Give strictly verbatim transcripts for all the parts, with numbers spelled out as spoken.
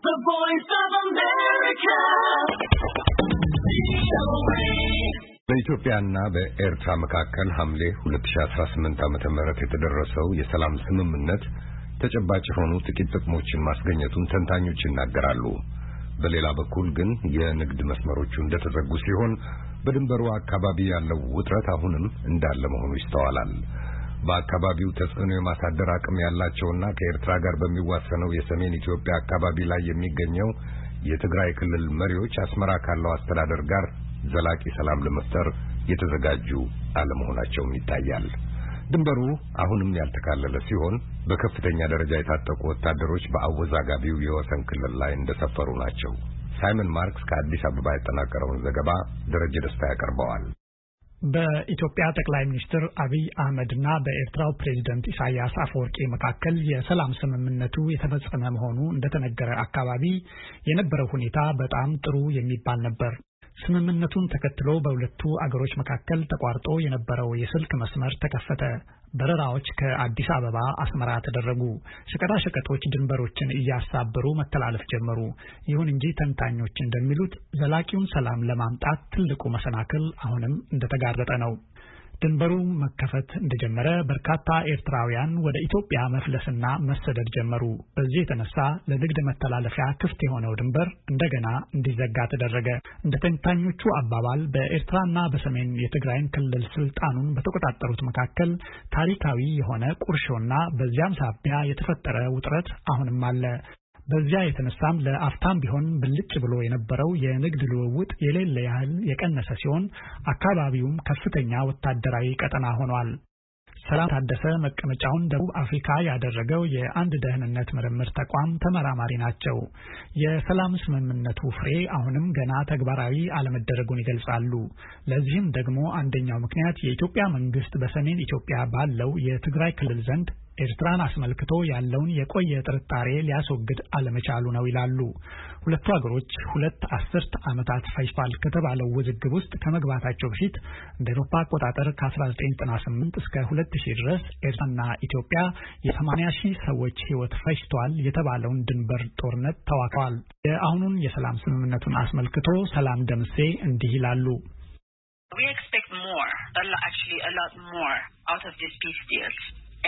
The Voice of America. በኢትዮጵያና በኤርትራ መካከል ሐምሌ ሁለት ሺህ አስራ ስምንት ዓመተ ምህረት የተደረሰው የሰላም ስምምነት ተጨባጭ ሆኖ ጥቂት ጥቅሞችን ማስገኘቱን ተንታኞች ይናገራሉ። በሌላ በኩል ግን የንግድ መስመሮቹ እንደተዘጉ ሲሆን በድንበሩ አካባቢ ያለው ውጥረት አሁንም እንዳለ መሆኑ ይስተዋላል። በአካባቢው ተጽዕኖ የማሳደር አቅም ያላቸውና ከኤርትራ ጋር በሚዋሰነው የሰሜን ኢትዮጵያ አካባቢ ላይ የሚገኘው የትግራይ ክልል መሪዎች አስመራ ካለው አስተዳደር ጋር ዘላቂ ሰላም ለመፍጠር የተዘጋጁ አለመሆናቸውም ይታያል። ድንበሩ አሁንም ያልተካለለ ሲሆን በከፍተኛ ደረጃ የታጠቁ ወታደሮች በአወዛጋቢው የወሰን ክልል ላይ እንደሰፈሩ ናቸው። ሳይመን ማርክስ ከአዲስ አበባ ያጠናቀረውን ዘገባ ደረጀ ደስታ ያቀርበዋል። በኢትዮጵያ ጠቅላይ ሚኒስትር አብይ አህመድና በኤርትራው ፕሬዝዳንት ኢሳያስ አፈወርቂ መካከል የሰላም ስምምነቱ የተፈጸመ መሆኑ እንደተነገረ አካባቢ የነበረው ሁኔታ በጣም ጥሩ የሚባል ነበር። ስምምነቱን ተከትሎ በሁለቱ አገሮች መካከል ተቋርጦ የነበረው የስልክ መስመር ተከፈተ። በረራዎች ከአዲስ አበባ አስመራ ተደረጉ። ሸቀጣሸቀጦች ድንበሮችን እያሳበሩ መተላለፍ ጀመሩ። ይሁን እንጂ ተንታኞች እንደሚሉት ዘላቂውን ሰላም ለማምጣት ትልቁ መሰናክል አሁንም እንደተጋረጠ ነው። ድንበሩ መከፈት እንደጀመረ በርካታ ኤርትራውያን ወደ ኢትዮጵያ መፍለስና መሰደድ ጀመሩ። በዚህ የተነሳ ለንግድ መተላለፊያ ክፍት የሆነው ድንበር እንደገና እንዲዘጋ ተደረገ። እንደ ተንታኞቹ አባባል በኤርትራና በሰሜን የትግራይን ክልል ስልጣኑን በተቆጣጠሩት መካከል ታሪካዊ የሆነ ቁርሾና በዚያም ሳቢያ የተፈጠረ ውጥረት አሁንም አለ። በዚያ የተነሳም ለአፍታም ቢሆን ብልጭ ብሎ የነበረው የንግድ ልውውጥ የሌለ ያህል የቀነሰ ሲሆን አካባቢውም ከፍተኛ ወታደራዊ ቀጠና ሆኗል። ሰላም ታደሰ መቀመጫውን ደቡብ አፍሪካ ያደረገው የአንድ ደህንነት ምርምር ተቋም ተመራማሪ ናቸው። የሰላም ስምምነቱ ፍሬ አሁንም ገና ተግባራዊ አለመደረጉን ይገልጻሉ። ለዚህም ደግሞ አንደኛው ምክንያት የኢትዮጵያ መንግስት በሰሜን ኢትዮጵያ ባለው የትግራይ ክልል ዘንድ ኤርትራን አስመልክቶ ያለውን የቆየ ጥርጣሬ ሊያስወግድ አለመቻሉ ነው ይላሉ። ሁለቱ ሀገሮች ሁለት አስርት ዓመታት ፈጅቷል ከተባለው ውዝግብ ውስጥ ከመግባታቸው በፊት እንደ አውሮፓ አቆጣጠር ከ1998 እስከ ሁለት ሺህ ድረስ ኤርትራና ኢትዮጵያ የ80 ሺህ ሰዎች ህይወት ፈጅቷል የተባለውን ድንበር ጦርነት ተዋግተዋል። የአሁኑን የሰላም ስምምነቱን አስመልክቶ ሰላም ደምሴ እንዲህ ይላሉ። We expect more, actually a lot more out of these peace deals.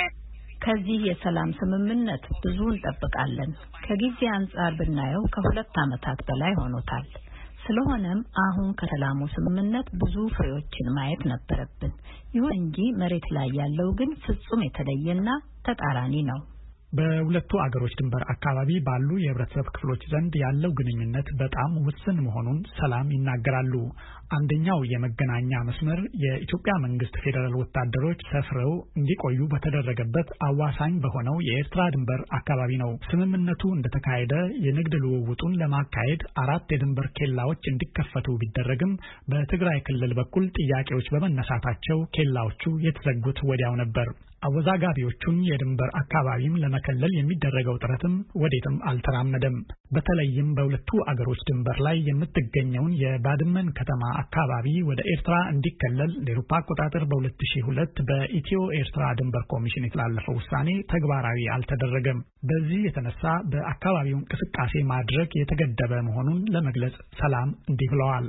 ከዚህ የሰላም ስምምነት ብዙ እንጠብቃለን። ከጊዜ አንጻር ብናየው ከሁለት ዓመታት በላይ ሆኖታል። ስለሆነም አሁን ከሰላሙ ስምምነት ብዙ ፍሬዎችን ማየት ነበረብን። ይሁን እንጂ መሬት ላይ ያለው ግን ፍጹም የተለየና ተቃራኒ ነው። በሁለቱ አገሮች ድንበር አካባቢ ባሉ የህብረተሰብ ክፍሎች ዘንድ ያለው ግንኙነት በጣም ውስን መሆኑን ሰላም ይናገራሉ። አንደኛው የመገናኛ መስመር የኢትዮጵያ መንግስት ፌደራል ወታደሮች ሰፍረው እንዲቆዩ በተደረገበት አዋሳኝ በሆነው የኤርትራ ድንበር አካባቢ ነው። ስምምነቱ እንደተካሄደ የንግድ ልውውጡን ለማካሄድ አራት የድንበር ኬላዎች እንዲከፈቱ ቢደረግም በትግራይ ክልል በኩል ጥያቄዎች በመነሳታቸው ኬላዎቹ የተዘጉት ወዲያው ነበር። አወዛጋቢዎቹን የድንበር አካባቢም ለመከለል የሚደረገው ጥረትም ወዴትም አልተራመደም። በተለይም በሁለቱ አገሮች ድንበር ላይ የምትገኘውን የባድመን ከተማ አካባቢ ወደ ኤርትራ እንዲከለል ለአውሮፓ አቆጣጠር በሁለት ሺህ ሁለት በኢትዮ ኤርትራ ድንበር ኮሚሽን የተላለፈው ውሳኔ ተግባራዊ አልተደረገም። በዚህ የተነሳ በአካባቢው እንቅስቃሴ ማድረግ የተገደበ መሆኑን ለመግለጽ ሰላም እንዲህ ብለዋል።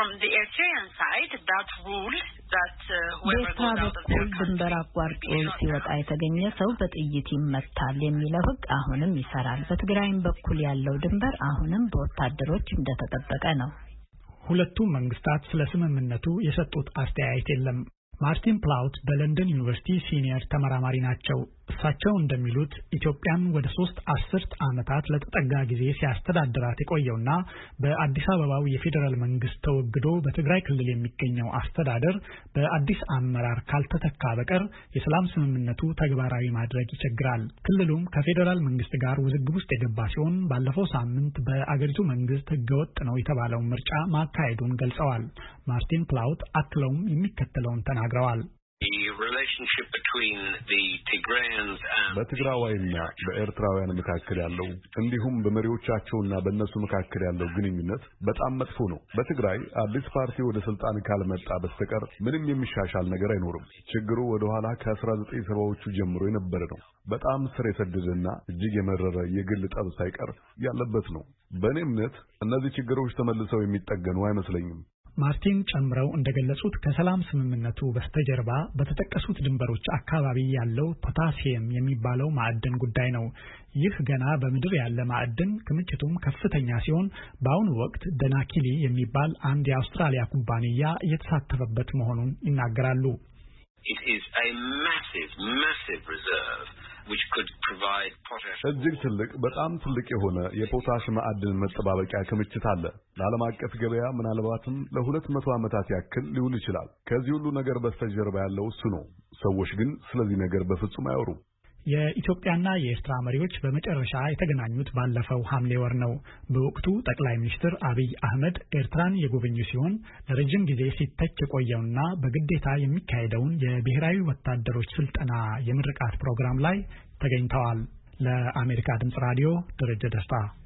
በኤርትራ በኩል ድንበር አቋርጦ ሲወጣ የተገኘ ሰው በጥይት ይመታል የሚለው ሕግ አሁንም ይሰራል። በትግራይም በኩል ያለው ድንበር አሁንም በወታደሮች እንደተጠበቀ ነው። ሁለቱም መንግስታት ስለ ስምምነቱ የሰጡት አስተያየት የለም። ማርቲን ፕላውት በለንደን ዩኒቨርሲቲ ሲኒየር ተመራማሪ ናቸው። እሳቸው እንደሚሉት ኢትዮጵያን ወደ ሶስት አስርት ዓመታት ለተጠጋ ጊዜ ሲያስተዳድራት የቆየውና በአዲስ አበባው የፌዴራል መንግስት ተወግዶ በትግራይ ክልል የሚገኘው አስተዳደር በአዲስ አመራር ካልተተካ በቀር የሰላም ስምምነቱ ተግባራዊ ማድረግ ይቸግራል። ክልሉም ከፌዴራል መንግስት ጋር ውዝግብ ውስጥ የገባ ሲሆን ባለፈው ሳምንት በአገሪቱ መንግስት ህገወጥ ነው የተባለውን ምርጫ ማካሄዱን ገልጸዋል። ማርቲን ፕላውት አክለውም የሚከተለውን ተናግረዋል። በትግራዋይና በኤርትራውያን መካከል ያለው እንዲሁም በመሪዎቻቸውና በእነሱ መካከል ያለው ግንኙነት በጣም መጥፎ ነው። በትግራይ አዲስ ፓርቲ ወደ ስልጣን ካልመጣ በስተቀር ምንም የሚሻሻል ነገር አይኖርም። ችግሩ ወደ ኋላ ከአስራ ዘጠኝ ሰባዎቹ ጀምሮ የነበረ ነው። በጣም ስር የሰደደና እጅግ የመረረ የግል ጠብ ሳይቀር ያለበት ነው። በእኔ እምነት እነዚህ ችግሮች ተመልሰው የሚጠገኑ አይመስለኝም። ማርቲን ጨምረው እንደገለጹት ከሰላም ስምምነቱ በስተጀርባ በተጠቀሱት ድንበሮች አካባቢ ያለው ፖታሲየም የሚባለው ማዕድን ጉዳይ ነው። ይህ ገና በምድር ያለ ማዕድን ክምችቱም ከፍተኛ ሲሆን በአሁኑ ወቅት ደናኪሊ የሚባል አንድ የአውስትራሊያ ኩባንያ እየተሳተፈበት መሆኑን ይናገራሉ። It is a massive, massive reserve which could provide potash. እጅግ ትልቅ በጣም ትልቅ የሆነ የፖታሽ ማዕድን መጠባበቂያ ክምችት አለ። ለዓለም አቀፍ ገበያ ምናልባትም ለሁለት መቶ ዓመታት ያክል ሊውል ይችላል። ከዚህ ሁሉ ነገር በስተጀርባ ያለው እሱ ነው። ሰዎች ግን ስለዚህ ነገር በፍጹም አያወሩም። የኢትዮጵያና የኤርትራ መሪዎች በመጨረሻ የተገናኙት ባለፈው ሐምሌ ወር ነው። በወቅቱ ጠቅላይ ሚኒስትር አብይ አህመድ ኤርትራን የጎበኙ ሲሆን ለረጅም ጊዜ ሲተች የቆየውና በግዴታ የሚካሄደውን የብሔራዊ ወታደሮች ስልጠና የምርቃት ፕሮግራም ላይ ተገኝተዋል። ለአሜሪካ ድምጽ ራዲዮ ደረጀ ደስታ